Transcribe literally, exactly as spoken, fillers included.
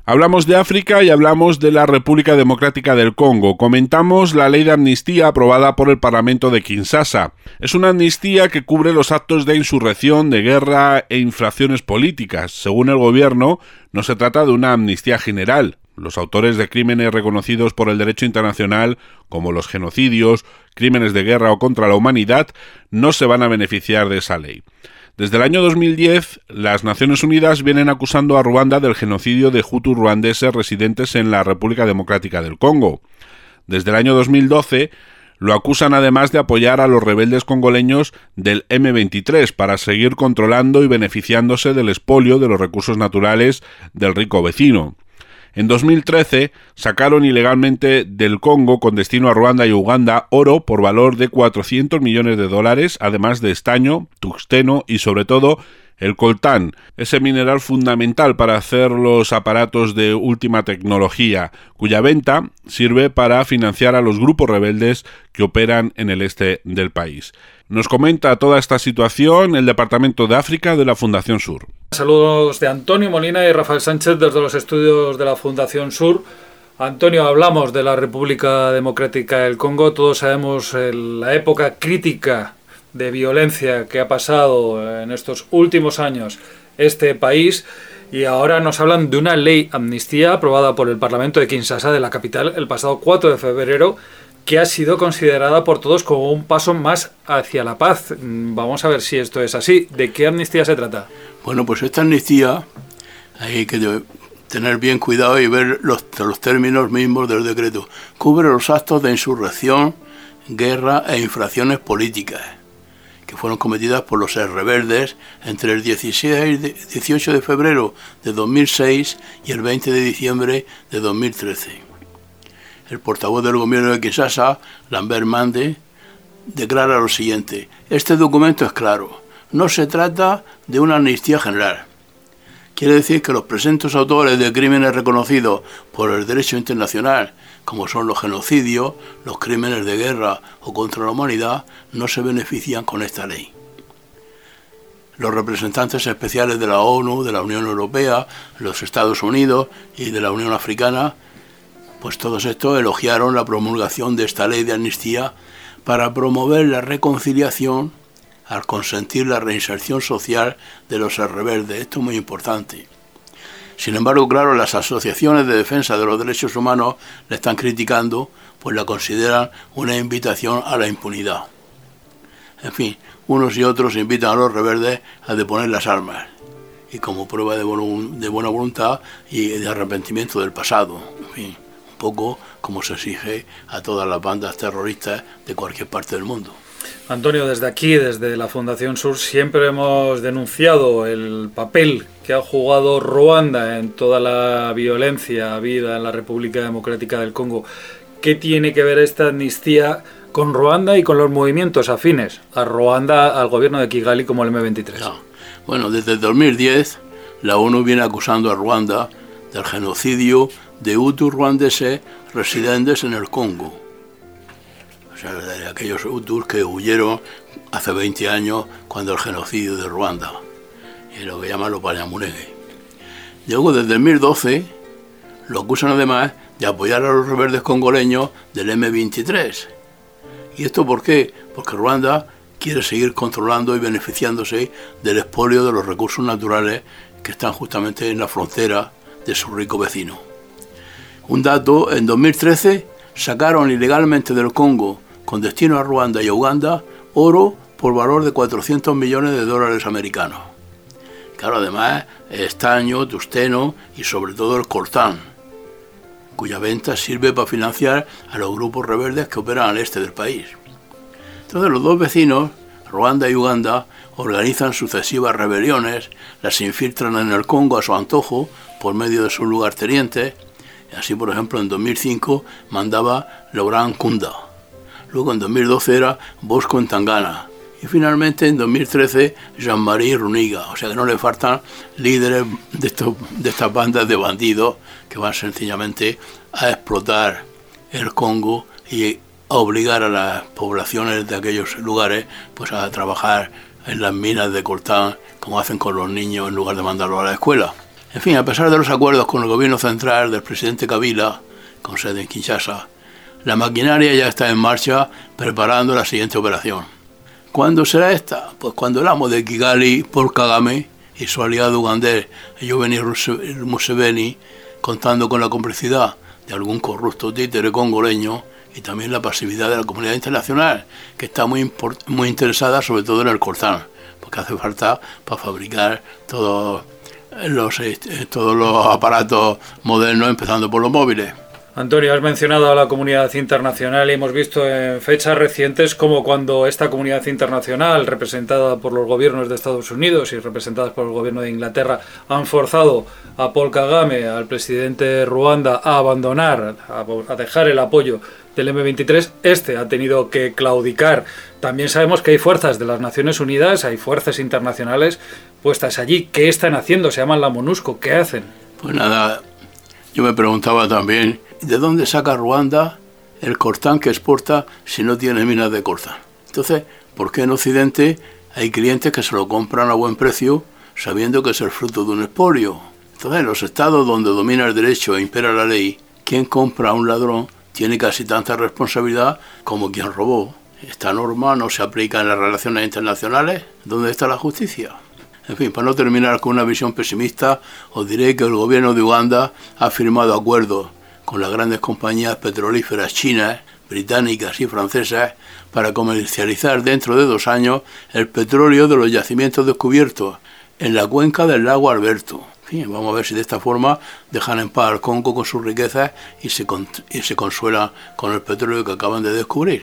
Hablamos de África y hablamos de la República Democrática del Congo. Comentamos la ley de amnistía aprobada por el Parlamento de Kinshasa. Es una amnistía que cubre los actos de insurrección, de guerra e infracciones políticas. Según el gobierno, no se trata de una amnistía general. Los autores de crímenes reconocidos por el derecho internacional, como los genocidios, crímenes de guerra o contra la humanidad, no se van a beneficiar de esa ley. Desde el año dos mil diez, las Naciones Unidas vienen acusando a Ruanda del genocidio de hutus ruandeses residentes en la República Democrática del Congo. Desde el año dos mil doce, lo acusan además de apoyar a los rebeldes congoleños del eme veintitrés para seguir controlando y beneficiándose del expolio de los recursos naturales del rico vecino. En dos mil trece sacaron ilegalmente del Congo con destino a Ruanda y Uganda oro por valor de cuatrocientos millones de dólares, además de estaño, tungsteno y sobre todo el coltán, ese mineral fundamental para hacer los aparatos de última tecnología, cuya venta sirve para financiar a los grupos rebeldes que operan en el este del país. Nos comenta toda esta situación el Departamento de África de la Fundación Sur. Saludos de Antonio Molina y Rafael Sánchez desde los estudios de la Fundación Sur. Antonio, hablamos de la República Democrática del Congo. Todos sabemos la época crítica de violencia que ha pasado en estos últimos años este país, y ahora nos hablan de una ley amnistía aprobada por el Parlamento de Kinshasa, de la capital, el pasado cuatro de febrero, que ha sido considerada por todos como un paso más hacia la paz. Vamos a ver si esto es así. ¿De qué amnistía se trata? Bueno, pues esta amnistía hay que tener bien cuidado y ver los, los términos mismos del decreto. Cubre los actos de insurrección, guerra e infracciones políticas que fueron cometidas por los rebeldes entre el dieciséis, dieciocho de febrero de dos mil seis y el veinte de diciembre de dos mil trece. El portavoz del gobierno de Kinshasa, Lambert Mende, declara lo siguiente: este documento es claro, no se trata de una amnistía general. Quiere decir que los presuntos autores de crímenes reconocidos por el derecho internacional, como son los genocidios, los crímenes de guerra o contra la humanidad, no se benefician con esta ley. Los representantes especiales de la ONU, de la Unión Europea, los Estados Unidos y de la Unión Africana, pues todos estos elogiaron la promulgación de esta ley de amnistía para promover la reconciliación al consentir la reinserción social de los rebeldes. Esto es muy importante. Sin embargo, claro, las asociaciones de defensa de los derechos humanos la están criticando, pues la consideran una invitación a la impunidad. En fin, unos y otros invitan a los rebeldes a deponer las armas, y como prueba de, bon- de buena voluntad y de arrepentimiento del pasado. En fin, un poco como se exige a todas las bandas terroristas de cualquier parte del mundo. Antonio, desde aquí, desde la Fundación Sur, siempre hemos denunciado el papel que ha jugado Ruanda en toda la violencia habida en la República Democrática del Congo. ¿Qué tiene que ver esta amnistía con Ruanda y con los movimientos afines a Ruanda, al gobierno de Kigali, como el eme veintitrés? No. Bueno, desde el dos mil diez la ONU viene acusando a Ruanda del genocidio de hutus ruandeses residentes en el Congo. O sea, de aquellos hutus que huyeron hace veinte años cuando el genocidio de Ruanda, y lo que llaman los Banyamulenge. Luego, desde el dos mil doce, lo acusan además de apoyar a los rebeldes congoleños del eme veintitrés. ¿Y esto por qué? Porque Ruanda quiere seguir controlando y beneficiándose del expolio de los recursos naturales que están justamente en la frontera de su rico vecino. Un dato: en dos mil trece sacaron ilegalmente del Congo, con destino a Ruanda y a Uganda, oro por valor de cuatrocientos millones de dólares americanos. Claro, además, estaño, tungsteno y sobre todo el coltán, cuya venta sirve para financiar a los grupos rebeldes que operan al este del país. Entonces los dos vecinos, Ruanda y Uganda, organizan sucesivas rebeliones, las infiltran en el Congo a su antojo por medio de sus lugartenientes. Así, por ejemplo, en dos mil cinco mandaba Laurent Nkunda. Luego en dos mil doce era Bosco Ntaganda. Y finalmente en dos mil trece Jean-Marie Runiga. O sea que no le faltan líderes de, estos, de estas bandas de bandidos que van sencillamente a explotar el Congo y a obligar a las poblaciones de aquellos lugares pues a trabajar en las minas de coltán, como hacen con los niños en lugar de mandarlos a la escuela. En fin, a pesar de los acuerdos con el gobierno central del presidente Kabila, con sede en Kinshasa, la maquinaria ya está en marcha preparando la siguiente operación. ¿Cuándo será esta? Pues cuando el amo de Kigali, Paul Kagame, y su aliado ugandés, Yoweri Museveni, contando con la complicidad de algún corrupto títere congoleño y también la pasividad de la comunidad internacional, que está muy, muy interesada sobre todo en el coltán, porque hace falta para fabricar todos los, todos los aparatos modernos, empezando por los móviles. Antonio, has mencionado a la comunidad internacional y hemos visto en fechas recientes como cuando esta comunidad internacional, representada por los gobiernos de Estados Unidos y representadas por el gobierno de Inglaterra, han forzado a Paul Kagame, al presidente de Ruanda, a abandonar, a, a dejar el apoyo del eme veintitrés, este ha tenido que claudicar. También sabemos que hay fuerzas de las Naciones Unidas, hay fuerzas internacionales puestas allí. ¿Qué están haciendo? Se llaman la MONUSCO. ¿Qué hacen? Pues nada, yo me preguntaba también, ¿de dónde saca Ruanda el coltán que exporta si no tiene minas de coltán? Entonces, ¿por qué en Occidente hay clientes que se lo compran a buen precio sabiendo que es el fruto de un expolio? Entonces, en los estados donde domina el derecho e impera la ley, quien compra a un ladrón tiene casi tanta responsabilidad como quien robó. Esta norma no se aplica en las relaciones internacionales. ¿Dónde está la justicia? En fin, para no terminar con una visión pesimista, os diré que el gobierno de Uganda ha firmado acuerdos con las grandes compañías petrolíferas chinas, británicas y francesas para comercializar dentro de dos años el petróleo de los yacimientos descubiertos en la cuenca del lago Alberto. En fin, vamos a ver si de esta forma dejan en paz al Congo con sus riquezas y se, con, y se consuelan con el petróleo que acaban de descubrir.